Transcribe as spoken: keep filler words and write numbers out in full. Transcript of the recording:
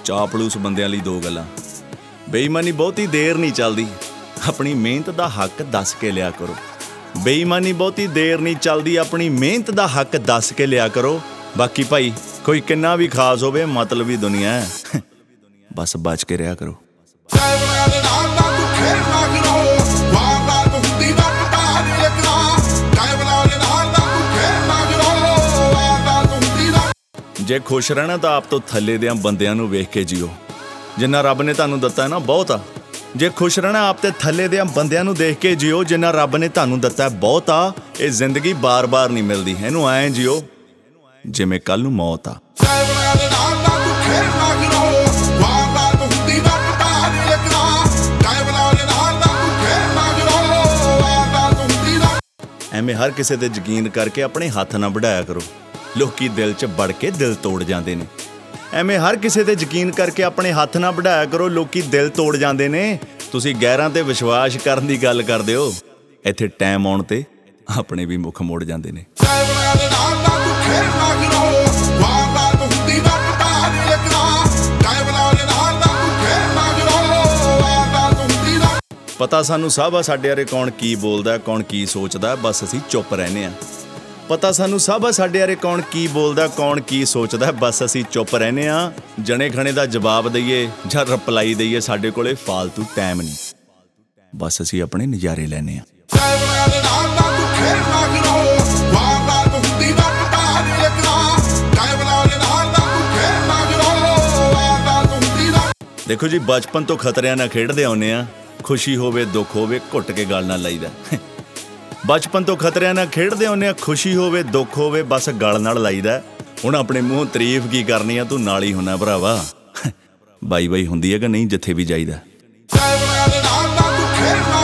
ਚਾਪਲੂਸ ਬੰਦਿਆਂ ਲਈ ਦੋ ਗੱਲਾਂ। ਬੇਈਮਾਨੀ ਬਹੁਤੀ ਦੇਰ ਨਹੀਂ ਚੱਲਦੀ, ਆਪਣੀ ਮਿਹਨਤ ਦਾ ਹੱਕ ਦੱਸ ਕੇ ਲਿਆ ਕਰੋ। ਬੇਈਮਾਨੀ ਬਹੁਤੀ ਦੇਰ ਨਹੀਂ ਚੱਲਦੀ, ਆਪਣੀ ਮਿਹਨਤ ਦਾ ਹੱਕ ਦੱਸ ਕੇ ਲਿਆ ਕਰੋ। ਬਾਕੀ ਭਾਈ ਕੋਈ ਕਿੰਨਾ ਵੀ ਖਾਸ ਹੋਵੇ, ਮਤਲਬੀ ਦੁਨੀਆ ਹੈ, ਬਸ ਬਚ ਕੇ ਰਿਹਾ ਕਰੋ। ਜੇ ਖੁਸ਼ ਰਹਿਣਾ ਤਾਂ ਆਪ ਤੋਂ ਥੱਲੇ ਦਿਆਂ ਬੰਦਿਆਂ ਨੂੰ ਵੇਖ ਕੇ ਜੀਓ, ਜਿੰਨਾ ਰੱਬ ਨੇ ਤੁਹਾਨੂੰ ਦਿੱਤਾ ਹੈ ਨਾ ਬਹੁਤ ਆ। ਜੇ ਖੁਸ਼ ਰਹਿਣਾ ਆਪ ਤੇ ਥੱਲੇ ਦਿਆਂ ਬੰਦਿਆਂ ਨੂੰ ਦੇਖ ਕੇ ਜੀਓ, ਜਿੰਨਾ ਰੱਬ ਨੇ ਤੁਹਾਨੂੰ ਦਿੱਤਾ ਬਹੁਤ ਆ। ਇਹ ਜ਼ਿੰਦਗੀ ਬਾਰ-ਬਾਰ ਨਹੀਂ ਮਿਲਦੀ, ਇਹਨੂੰ ਐਂ ਜੀਓ ਜਿਵੇਂ ਕੱਲ ਨੂੰ ਮੌਤ ਆ। ਐਵੇਂ ਹਰ ਕਿਸੇ ਤੇ ਯਕੀਨ ਕਰਕੇ ਆਪਣੇ ਹੱਥ ਨਾ ਵਢਾਇਆ ਕਰੋ, ਲੋਕੀ ਦਿਲ 'ਚ ਵੜ ਕੇ ਦਿਲ ਤੋੜ ਜਾਂਦੇ ਨੇ। ਐਵੇਂ ਹਰ ਕਿਸੇ ਤੇ ਯਕੀਨ ਕਰਕੇ ਆਪਣੇ ਹੱਥ ਨਾ ਵਢਾਇਆ ਕਰੋ, ਲੋਕੀ ਦਿਲ ਤੋੜ ਜਾਂਦੇ ਨੇ। ਤੁਸੀਂ ਗੈਰਾਂ ਤੇ ਵਿਸ਼ਵਾਸ ਕਰਨ ਦੀ ਗੱਲ ਕਰਦੇ ਹੋ, ਇੱਥੇ ਟਾਈਮ ਆਉਣ ਤੇ ਆਪਣੇ ਵੀ ਮੁੱਖ ਮੋੜ ਜਾਂਦੇ ਨੇ। ਪਤਾ ਸਾਨੂੰ ਸਭ ਆ ਸਾਡੇ ਬਾਰੇ ਕੌਣ ਕੀ ਬੋਲਦਾ, ਕੌਣ ਕੀ ਸੋਚਦਾ, ਬਸ ਅਸੀਂ ਚੁੱਪ ਰਹਿੰਦੇ ਹਾਂ। ਪਤਾ ਸਾਨੂੰ ਸਭ ਆ ਸਾਡੇ ਬਾਰੇ ਕੌਣ ਕੀ ਬੋਲਦਾ, ਕੌਣ ਕੀ ਸੋਚਦਾ, ਬਸ ਅਸੀਂ ਚੁੱਪ ਰਹਿੰਦੇ ਹਾਂ। ਜਣੇ ਖਣੇ ਦਾ ਜਵਾਬ ਦਈਏ ਜਾਂ ਰਿਪਲਾਈ ਦਈਏ, ਸਾਡੇ ਕੋਲੇ ਫਾਲਤੂ ਟਾਈਮ ਨਹੀਂ, ਬਸ ਅਸੀਂ ਆਪਣੇ ਨਜ਼ਾਰੇ ਲੈਂਦੇ ਹਾਂ। ਦੇਖੋ ਜੀ, ਬਚਪਨ ਤੋਂ ਖਤਰਿਆਂ ਨਾਲ ਖੇਡਦੇ ਆਉਂਦੇ ਹਾਂ। ਖੁਸ਼ੀ ਹੋਵੇ ਦੁੱਖ ਹੋਵੇ ਘੁੱਟ ਕੇ ਗੱਲ ਨਾਲ ਲਾਈਦਾ। ਬਚਪਨ ਤੋਂ ਖਤਰਿਆਂ ਨਾਲ ਖੇਡਦੇ ਆਉਂਦੇ ਹਾਂ, ਖੁਸ਼ੀ ਹੋਵੇ ਦੁੱਖ ਹੋਵੇ ਬਸ ਗਲ ਨਾਲ ਲਾਈਦਾ। ਹੁਣ ਆਪਣੇ ਮੂੰਹ ਤਾਰੀਫ ਕੀ ਕਰਨੀ ਆ, ਤੂੰ ਨਾਲ ਹੀ ਹੁੰਨਾ ਭਰਾਵਾ। ਬਾਈ ਬਾਈ ਹੁੰਦੀ ਹੈ ਕਿ ਨਹੀਂ ਜਿੱਥੇ ਵੀ ਜਾਈਦਾ।